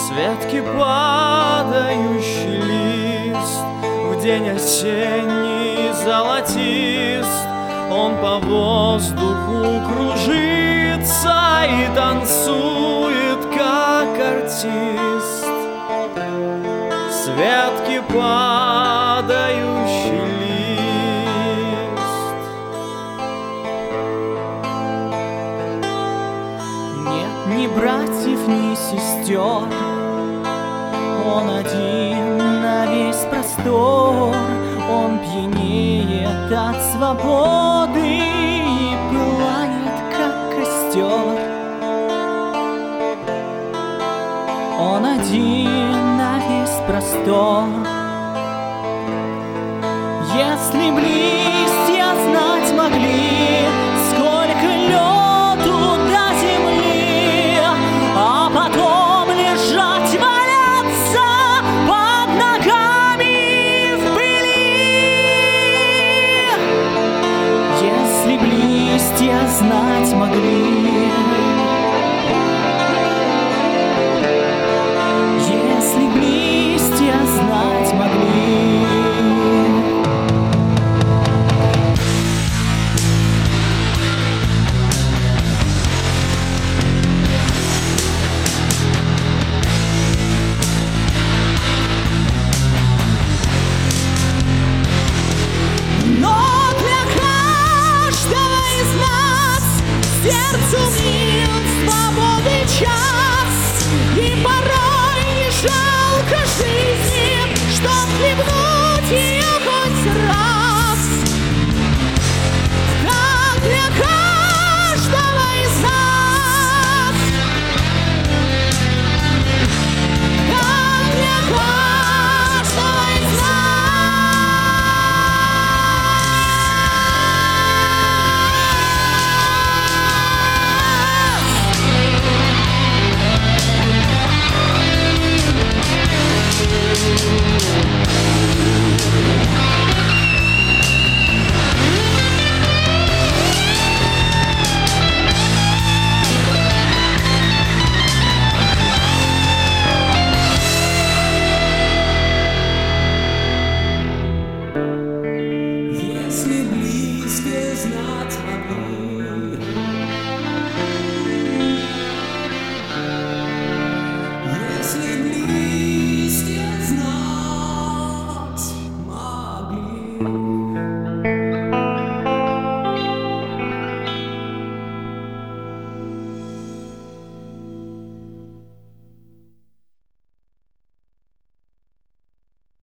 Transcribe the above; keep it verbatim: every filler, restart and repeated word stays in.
ветки падающий лист, в день осенний золотист, он по воздуху кружится и танцует, как артист. С ветки падающий лист. Нет ни братьев, ни сестер, он один на весь простор. Он пьянеет от свободы и пылает, как костер. Он один на весь простор. Если ближе